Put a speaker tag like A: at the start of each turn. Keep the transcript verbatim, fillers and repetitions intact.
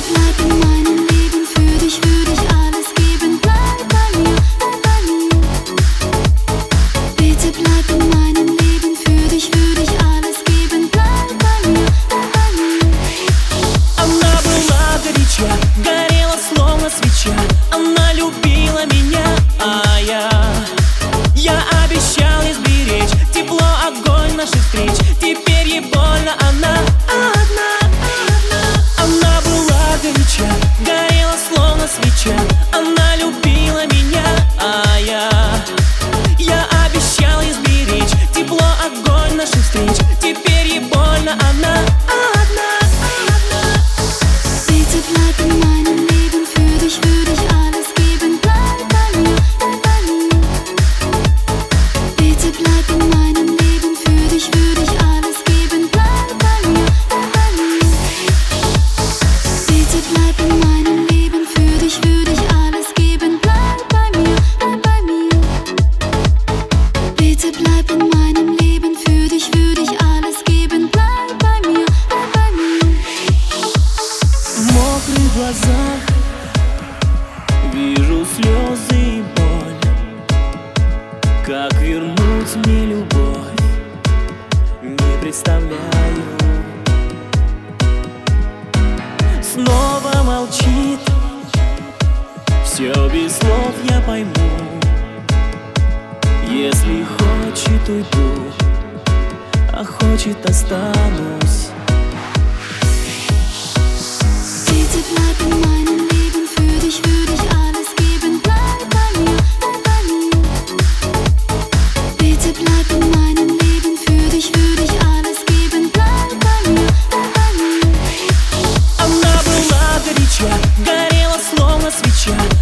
A: Она любила меня, а я Я обещал ей сберечь тепло, огонь наших встреч. Теперь ей больно, она одна, одна. Она была горяча, горела словно свеча. Она любила меня, а я Я обещал ей сберечь тепло, огонь наших встреч. Теперь ей больно, она одна, одна.
B: Bitte bleib in meinem Leben, für dich würde ich alles geben. Bleib bei mir, bleib bei mir. Bitte bleib in meinem Leben, für dich würde ich alles geben. Bleib bei mir, bleib bei mir. Bitte bleib in meinem Leben, für dich würde ich alles geben. Bleib bei mir, bleib bei mir. Bitte bleib in meinem Leben, für dich würde ich alles geben. Bleib bei mir, bleib bei mir.
A: В мокрых глазах вижу слезы и боль. Как вернуть мне любовь, не представляю. Снова молчит, все без слов я пойму. Если хочет, уйду, а хочет, останусь.
B: Bitte bleib in meinem Leben, für dich würde ich alles geben. Bleib bei mir, bleib bei mir. Bitte bleib in meinem Leben, für dich würde ich alles geben. Bleib bei mir, bleib bei mir.
A: Она была горяча, горела словно свеча.